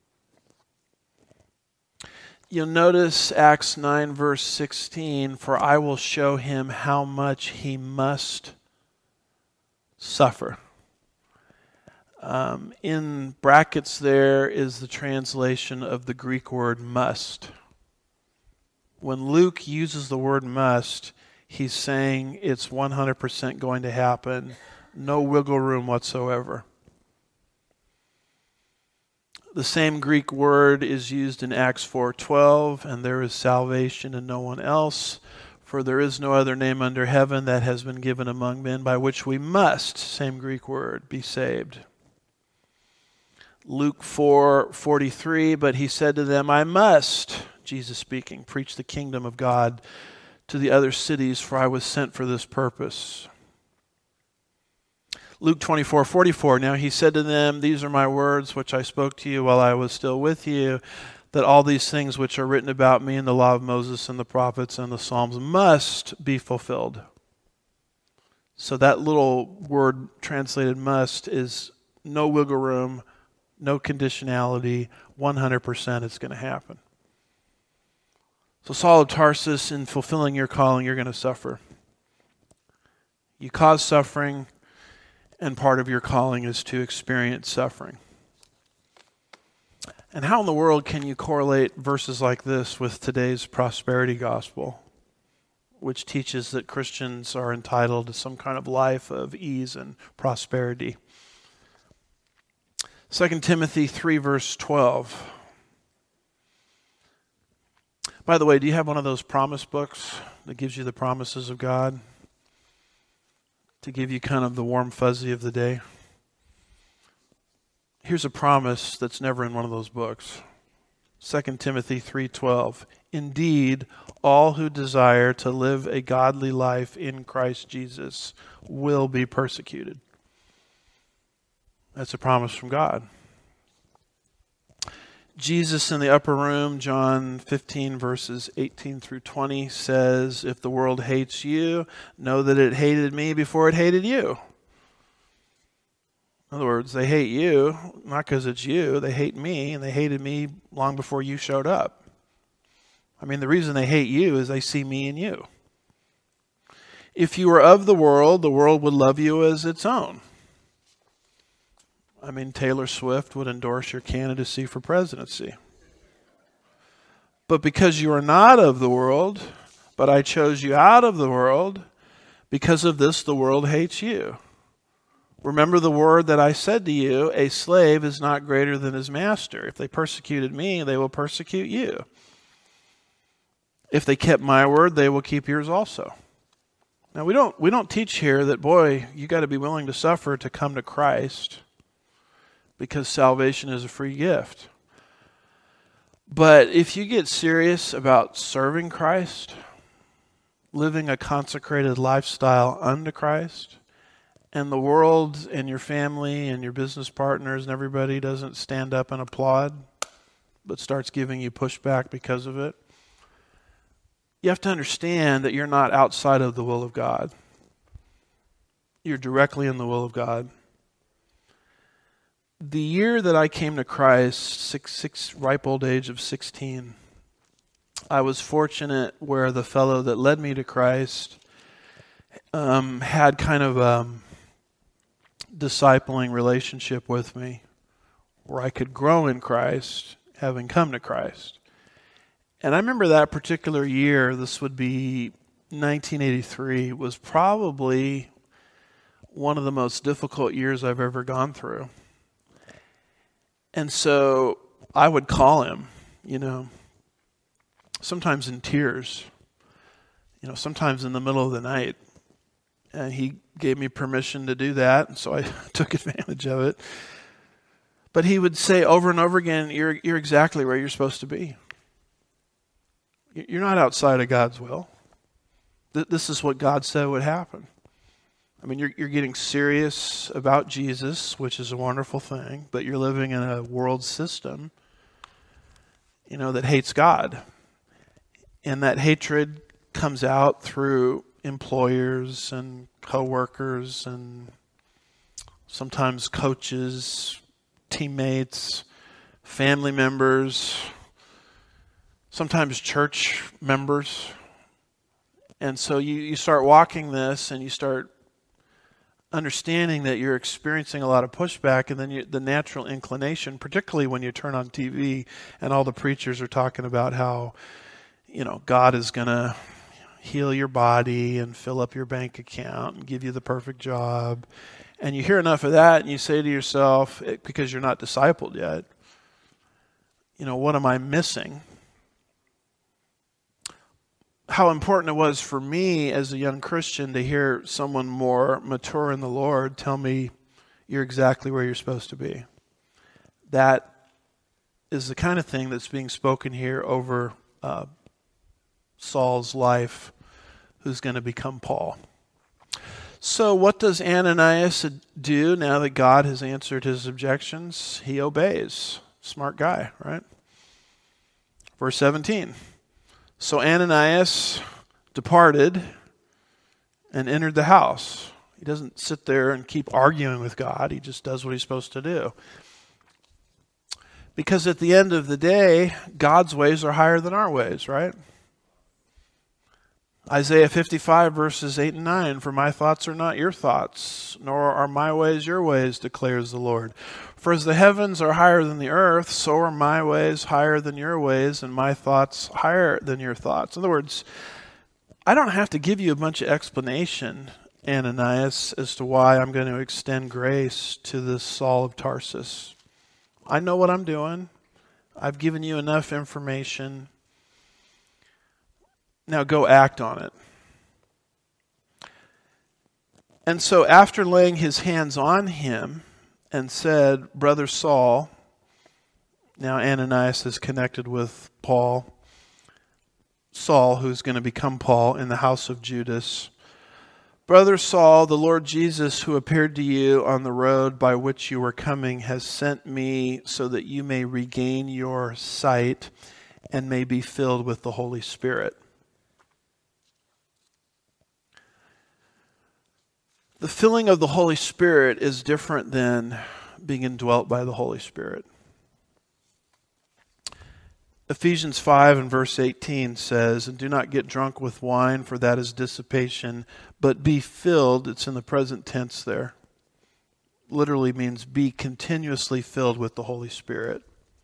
You'll notice Acts 9 verse 16, "For I will show him how much he must suffer." In brackets there is the translation of the Greek word must. When Luke uses the word must, he's saying it's 100% going to happen, no wiggle room whatsoever. The same Greek word is used in Acts 4:12, and there is salvation in no one else, for there is no other name under heaven that has been given among men by which we must, same Greek word, be saved. Luke 4:43, but he said to them, I must, Jesus speaking, preach the kingdom of God to the other cities, for I was sent for this purpose. Luke 24:44, now he said to them, these are my words which I spoke to you while I was still with you, that all these things which are written about me in the law of Moses and the prophets and the Psalms must be fulfilled. So that little word translated must is no wiggle room, no conditionality, 100% it's going to happen. So Saul of Tarsus, in fulfilling your calling, you're going to suffer. You cause suffering, and part of your calling is to experience suffering. And how in the world can you correlate verses like this with today's prosperity gospel, which teaches that Christians are entitled to some kind of life of ease and prosperity? 2 Timothy 3 verse 12. By the way, do you have one of those promise books that gives you the promises of God? To give you kind of the warm fuzzy of the day? Here's a promise that's never in one of those books. 2 Timothy 3:12. Indeed, all who desire to live a godly life in Christ Jesus will be persecuted. That's a promise from God. Jesus in the upper room, John 15 verses 18 through 20 says, if the world hates you, know that it hated me before it hated you. In other words, they hate you, not because it's you, they hate me, and they hated me long before you showed up. I mean, the reason they hate you is they see me in you. If you were of the world would love you as its own. I mean, Taylor Swift would endorse your candidacy for presidency. But because you are not of the world, but I chose you out of the world, because of this the world hates you. Remember the word that I said to you, a slave is not greater than his master. If they persecuted me, they will persecute you. If they kept my word, they will keep yours also. Now we don't teach here that, boy, you got to be willing to suffer to come to Christ, because salvation is a free gift. But if you get serious about serving Christ, living a consecrated lifestyle unto Christ, and the world and your family and your business partners and everybody doesn't stand up and applaud, but starts giving you pushback because of it, you have to understand that you're not outside of the will of God. You're directly in the will of God. The year that I came to Christ, ripe old age of 16, I was fortunate where the fellow that led me to Christ had kind of a discipling relationship with me where I could grow in Christ, having come to Christ. And I remember that particular year, this would be 1983, was probably one of the most difficult years I've ever gone through. And so I would call him, sometimes in tears, sometimes in the middle of the night. And he gave me permission to do that, and so I took advantage of it. But he would say over and over again, you're exactly where you're supposed to be. You're not outside of God's will. This is what God said would happen. I mean, you're getting serious about Jesus, which is a wonderful thing, but you're living in a world system, that hates God. And that hatred comes out through employers and coworkers and sometimes coaches, teammates, family members, sometimes church members. And so you start walking this and you start understanding that you're experiencing a lot of pushback, and then the natural inclination, particularly when you turn on TV and all the preachers are talking about how, God is going to heal your body and fill up your bank account and give you the perfect job. And you hear enough of that and you say to yourself, because you're not discipled yet, what am I missing? How important it was for me as a young Christian to hear someone more mature in the Lord tell me, you're exactly where you're supposed to be. That is the kind of thing that's being spoken here over Saul's life, who's going to become Paul. So what does Ananias do now that God has answered his objections? He obeys. Smart guy, right? Verse 17. So Ananias departed and entered the house. He doesn't sit there and keep arguing with God. He just does what he's supposed to do. Because at the end of the day, God's ways are higher than our ways, right? Isaiah 55 verses 8 and 9, for my thoughts are not your thoughts, nor are my ways your ways, declares the Lord. For as the heavens are higher than the earth, so are my ways higher than your ways, and my thoughts higher than your thoughts. In other words, I don't have to give you a bunch of explanation, Ananias, as to why I'm going to extend grace to this Saul of Tarsus. I know what I'm doing. I've given you enough information. Now go act on it. And so after laying his hands on him and said, Brother Saul, now Ananias is connected with Saul, who's going to become Paul in the house of Judas. Brother Saul, the Lord Jesus, who appeared to you on the road by which you were coming, has sent me so that you may regain your sight and may be filled with the Holy Spirit. The filling of the Holy Spirit is different than being indwelt by the Holy Spirit. Ephesians 5 and verse 18 says, and do not get drunk with wine, for that is dissipation, but be filled, it's in the present tense there, literally means be continuously filled with the Holy Spirit.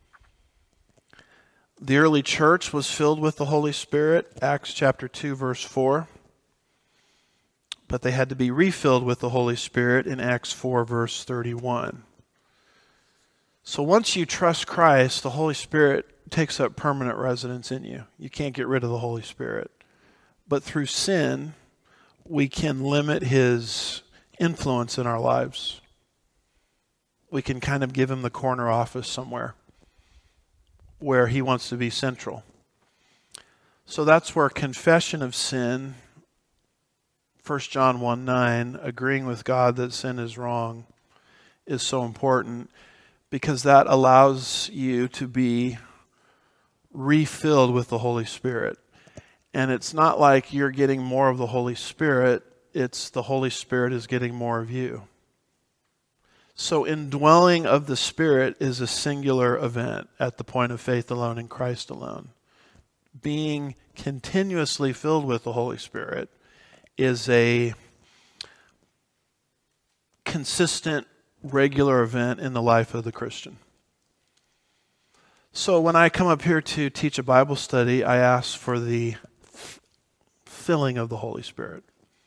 The early church was filled with the Holy Spirit, Acts chapter 2 verse 4. But they had to be refilled with the Holy Spirit in Acts 4 verse 31. So once you trust Christ, the Holy Spirit takes up permanent residence in you. You can't get rid of the Holy Spirit. But through sin, we can limit his influence in our lives. We can kind of give him the corner office somewhere where he wants to be central. So that's where confession of sin, 1 John 1:9, agreeing with God that sin is wrong, is so important, because that allows you to be refilled with the Holy Spirit. And it's not like you're getting more of the Holy Spirit, it's the Holy Spirit is getting more of you. So indwelling of the Spirit is a singular event at the point of faith alone in Christ alone. Being continuously filled with the Holy Spirit is a consistent, regular event in the life of the Christian. So when I come up here to teach a Bible study, I ask for the filling of the Holy Spirit.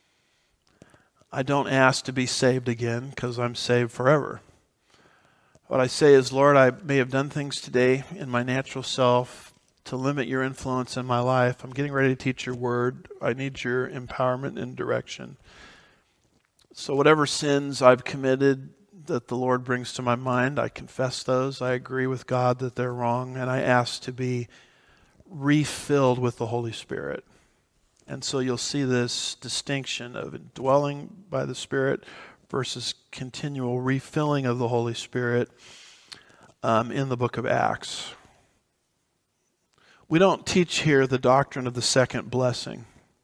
I don't ask to be saved again, because I'm saved forever. What I say is, Lord, I may have done things today in my natural self to limit your influence in my life. I'm getting ready to teach your word. I need your empowerment and direction. So whatever sins I've committed that the Lord brings to my mind, I confess those. I agree with God that they're wrong, and I ask to be refilled with the Holy Spirit. And so you'll see this distinction of indwelling by the Spirit versus continual refilling of the Holy Spirit in the book of Acts. We don't teach here the doctrine of the second blessing,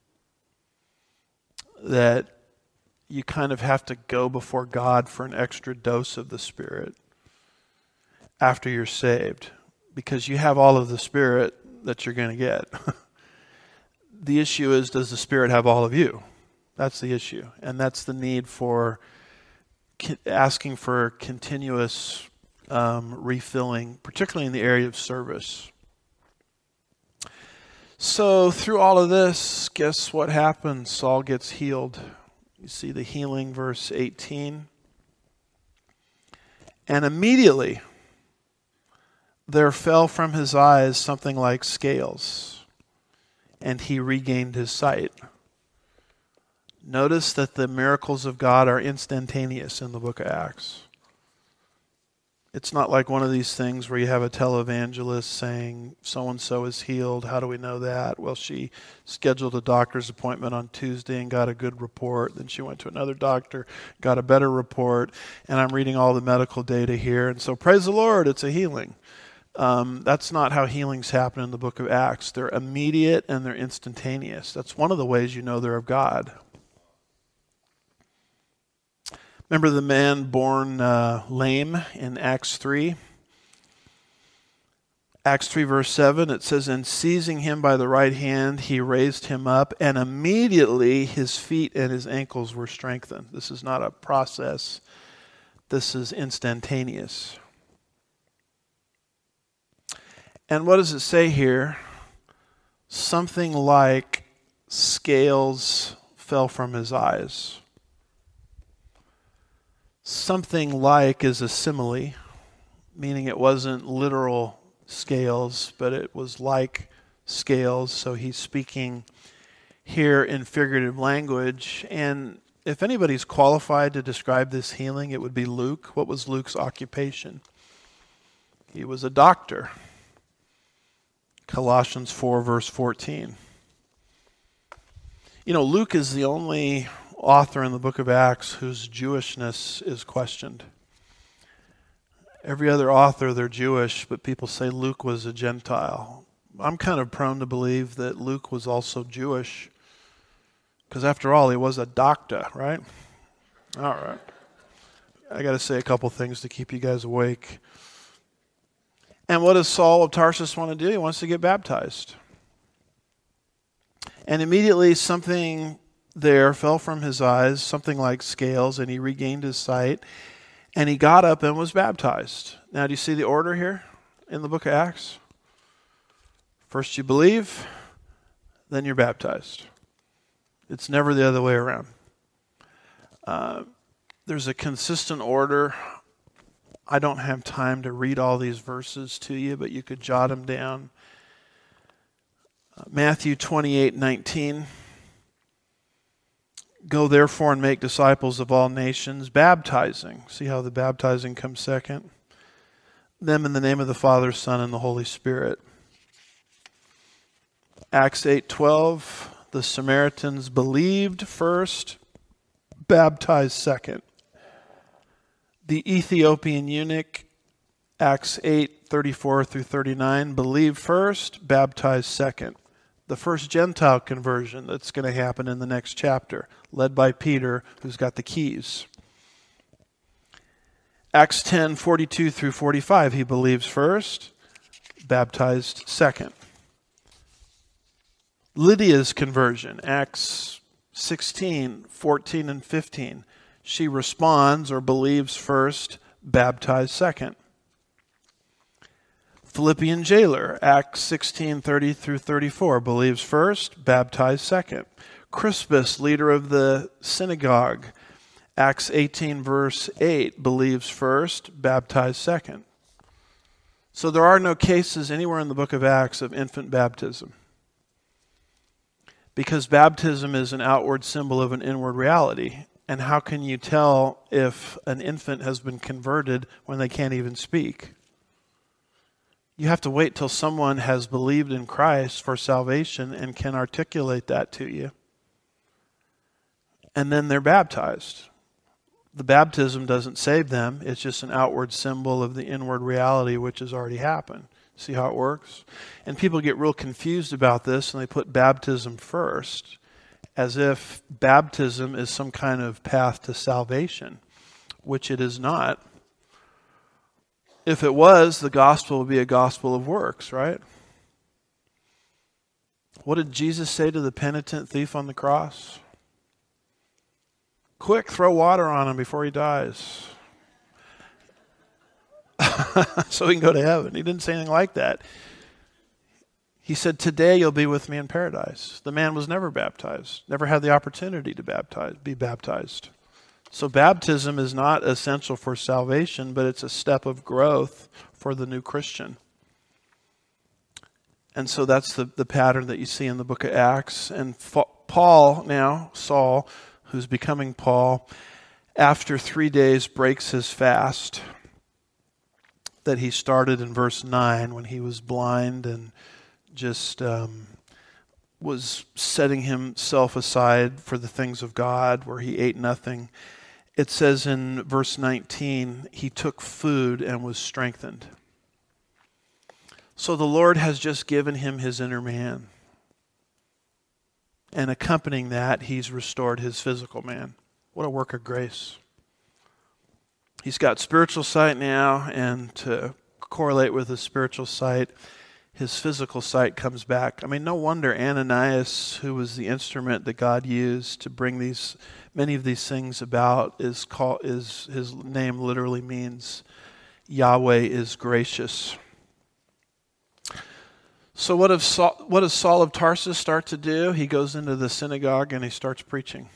that you kind of have to go before God for an extra dose of the Spirit after you're saved, because you have all of the Spirit that you're going to get. The issue is, does the Spirit have all of you? That's the issue. And that's the need for asking for continuous refilling, particularly in the area of service. So through all of this, guess what happens? Saul gets healed. You see the healing, verse 18. And immediately there fell from his eyes something like scales, and he regained his sight. Notice that the miracles of God are instantaneous in the book of Acts. It's not like one of these things where you have a televangelist saying, so-and-so is healed. How do we know that? Well, she scheduled a doctor's appointment on Tuesday and got a good report. Then she went to another doctor, got a better report. And I'm reading all the medical data here. And so praise the Lord, it's a healing. That's not how healings happen in the book of Acts. They're immediate and they're instantaneous. That's one of the ways you know they're of God. Remember the man born lame in Acts 3? Acts 3 verse 7, it says, and seizing him by the right hand, he raised him up, and immediately his feet and his ankles were strengthened. This is not a process. This is instantaneous. And what does it say here? Something like scales fell from his eyes. Something like is a simile, meaning it wasn't literal scales, but it was like scales. So he's speaking here in figurative language. And if anybody's qualified to describe this healing, it would be Luke. What was Luke's occupation? He was a doctor. Colossians 4 verse 14. You know, Luke is the only author in the book of Acts whose Jewishness is questioned. Every other author, they're Jewish, but people say Luke was a Gentile. I'm kind of prone to believe that Luke was also Jewish, because after all, he was a doctor, right? All right. I got to say a couple things to keep you guys awake. And what does Saul of Tarsus want to do? He wants to get baptized. And immediately something there fell from his eyes, something like scales, and he regained his sight, and he got up and was baptized. Now, do you see the order here in the book of Acts? First you believe, then you're baptized. It's never the other way around. There's a consistent order. I don't have time to read all these verses to you, but you could jot them down. Matthew 28:19. Go therefore and make disciples of all nations, baptizing. See how the baptizing comes second? Them in the name of the Father, Son, and the Holy Spirit. Acts 8:12. The Samaritans believed first, baptized second. The Ethiopian eunuch, Acts 8:34 through 39, believed first, baptized second. The first Gentile conversion that's going to happen in the next chapter, led by Peter, who's got the keys. Acts 10:42 through 45, he believes first, baptized second. Lydia's conversion, Acts 16:14 and 15. She responds or believes first, baptized second. Philippian jailer, Acts 16:30 through 34, believes first, baptized second. Crispus, leader of the synagogue, Acts 18 verse 8, believes first, baptized second. So there are no cases anywhere in the book of Acts of infant baptism, because baptism is an outward symbol of an inward reality. And how can you tell if an infant has been converted when they can't even speak? You have to wait till someone has believed in Christ for salvation and can articulate that to you. And then they're baptized. The baptism doesn't save them. It's just an outward symbol of the inward reality which has already happened. See how it works? And people get real confused about this and they put baptism first, as if baptism is some kind of path to salvation, which it is not. If it was, the gospel would be a gospel of works, right? What did Jesus say to the penitent thief on the cross? Quick, throw water on him before he dies. So he can go to heaven. He didn't say anything like that. He said, today you'll be with me in paradise. The man was never baptized, never had the opportunity to be baptized. So baptism is not essential for salvation, but it's a step of growth for the new Christian. And so that's the pattern that you see in the book of Acts. And Paul now, Saul, who's becoming Paul, after 3 days breaks his fast that he started in verse 9 when he was blind and just was setting himself aside for the things of God, where he ate nothing. It says in verse 19, he took food and was strengthened. So the Lord has just given him his inner man. And accompanying that, he's restored his physical man. What a work of grace. He's got spiritual sight now, and to correlate with his spiritual sight, his physical sight comes back. I mean, no wonder Ananias, who was the instrument that God used to bring many of these things about, his name literally means Yahweh is gracious. So what does Saul of Tarsus start to do? He goes into the synagogue and he starts preaching.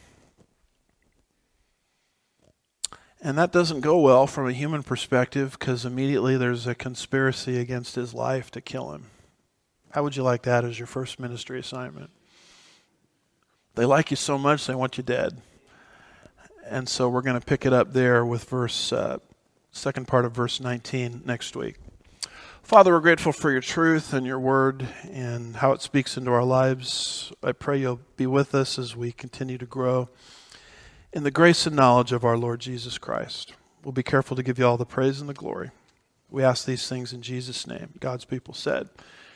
And that doesn't go well from a human perspective, because immediately there's a conspiracy against his life to kill him. How would you like that as your first ministry assignment? They like you so much, they want you dead. And so we're going to pick it up there with second part of verse 19 next week. Father, we're grateful for your truth and your word and how it speaks into our lives. I pray you'll be with us as we continue to grow in the grace and knowledge of our Lord Jesus Christ. We'll be careful to give you all the praise and the glory. We ask these things in Jesus' name. God's people said,